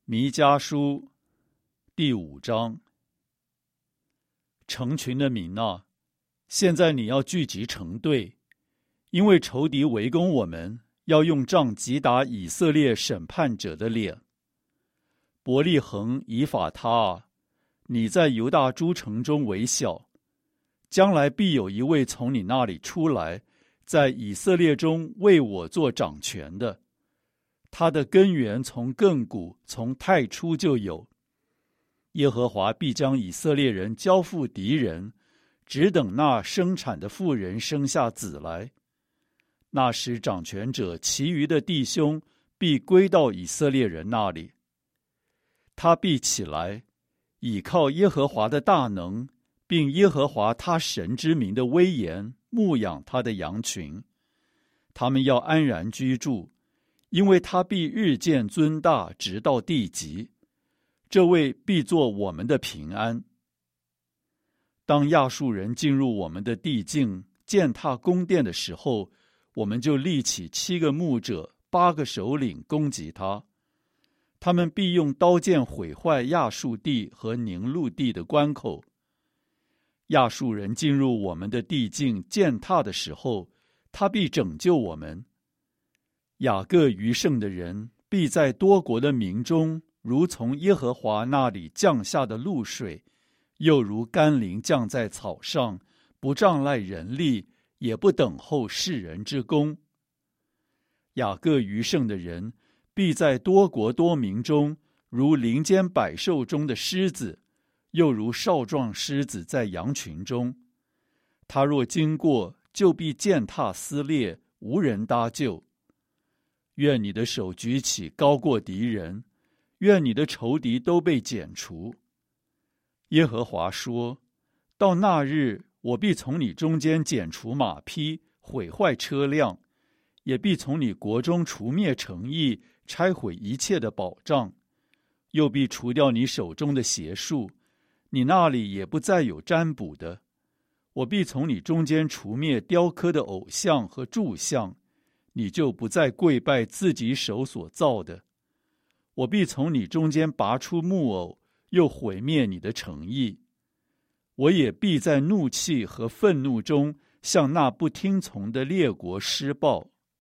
弥迦书第5章。成群的民啊，现在你要聚集成队，因为仇敌围攻我们，要用杖击打以色列审判者的脸。伯利恒以法他啊，你在犹大诸城中为小，将来必有一位从你那里出来，在以色列中为我做掌权的。他的根源从亘古，从太初就有。耶和华必将以色列人交付敌人，只等那生产的妇人生下子来。那时掌权者其余的弟兄必归到以色列人那里。他必起来，倚靠耶和华的大能，并耶和华他神之名的威严，牧养他的羊群。他们要安然居住，因为他必日渐尊大，直到地极。这位必作我们的平安。当亚述人进入我们的地境，践踏宫殿的时候，我们就立起7个牧者，8个首领攻击他。他们必用刀剑毁坏亚述地和宁录地的关口。亚述人进入我们的地境，践踏的时候，他必拯救我们。雅各余剩的人必在多国的民中，如从耶和华那里降下的露水，又如甘霖降在草上，不仗赖人力，也不等候世人之功。雅各余剩的人必在多国多民中，如林间百兽中的狮子，又如少壮狮子在羊群中。他若经过，就必践踏撕裂，无人搭救。愿你的手举起高过敌人，愿你的仇敌都被剪除。耶和华说，到那日，我必从你中间剪除马匹，毁坏车辆，也必从你国中除灭城邑，拆毁一切的保障，又必除掉你手中的邪术，你那里也不再有占卜的。我必从你中间除灭雕刻的偶像和柱像，你就不再跪拜自己手所造的。我必从你中间拔出木偶，又毁灭你的城邑。我也必在怒气和愤怒中向那不听从的列国施报。